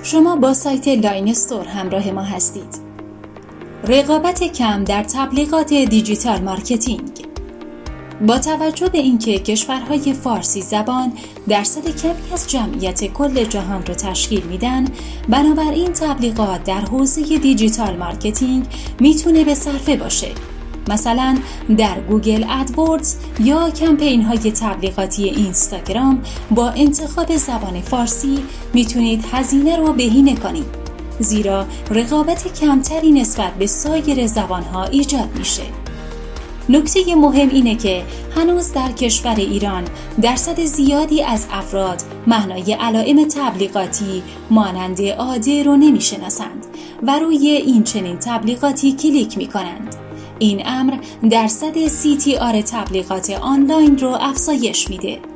شما با سایت لاین استور همراه ما هستید. رقابت کم در تبلیغات دیجیتال مارکتینگ. با توجه به اینکه کشورهای فارسی زبان درصد کمی از جمعیت کل جهان را تشکیل میدن، بنابراین تبلیغات در حوزه دیجیتال مارکتینگ میتونه به صرفه باشه. مثلا در گوگل ادوردز یا کمپین های تبلیغاتی اینستاگرام با انتخاب زبان فارسی میتونید هزینه رو بهینه کنید، زیرا رقابت کمتری نسبت به سایر زبانها ایجاد میشه. نکته مهم اینه که هنوز در کشور ایران درصد زیادی از افراد معنای علائم تبلیغاتی مانند عاده رو نمیشناسند و روی این چنین تبلیغاتی کلیک میکنند. این امر درصد CTR تبلیغات آنلاین رو افزایش میده.